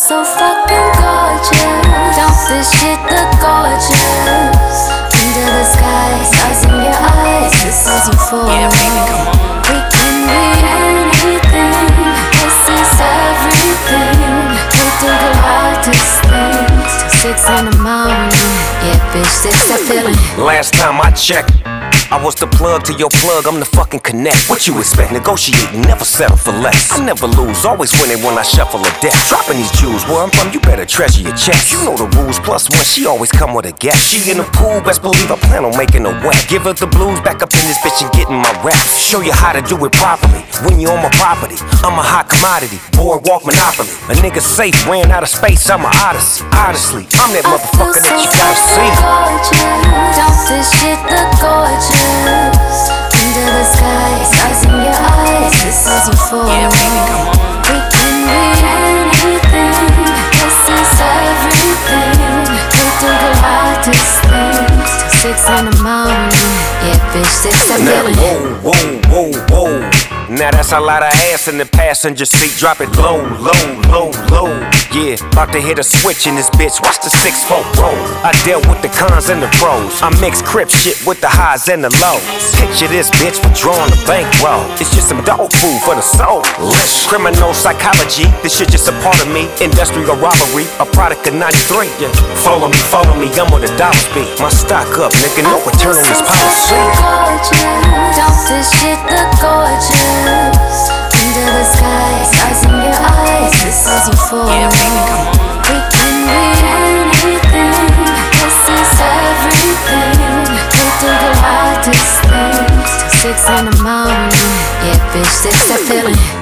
so fucking gorgeous. Don't this shit look gorgeous? Under the sky, stars in your eyes, this is euphoria. Yeah, baby, come on. We can be anything, this is everything. We do the wildest things till 6 in the morning. Yeah, bitch, this that feeling. Last time I checked, I was the plug to your plug, I'm the fucking connect. What you expect? Negotiating, never settle for less. I never lose, always winning when I shuffle a deck. Dropping these jewels, where I'm from, you better treasure your checks. You know the rules, plus one, she always come with a guest. She in the pool, best believe I plan on making her wet. Give her the blues, back up in this bitch and getting my rap. Show you how to do it properly, when you on my property. I'm a hot commodity, boardwalk monopoly. A nigga safe, ran out of space, I'm a odyssey. Honestly, I'm that motherfucker that you gotta see. Don't this shit look gorgeous? Under the sky, stars in your eyes, this is euphoria. Yeah, baby, come on. We can be anything, this is everything. We do the wildest things till 6 in the morning. Yeah, bitch, this that Now, feeling. whoa, whoa, whoa, whoa. Now that's a lot of ass in the passenger seat. Drop it low, low, low, low. Yeah, about to hit a switch in this bitch. Watch the 6-4 roll. I dealt with the cons and the pros. I mix crip shit with the highs and the lows. Picture this bitch withdrawing the bankroll. It's just some dog food for the soul. Listen, criminal psychology. This shit just a part of me. Industrial robbery, a product of 93. Yeah, follow me, I'm where the dollars be. My stock up, nigga, no return on this policy. Don't this shit look gorgeous? Under the sky, stars in your eyes, this is euphoria. Yeah, baby, come on. We can be anything, this is everything. We do the wildest things till 6 in the morning. Yeah, bitch, this that feeling.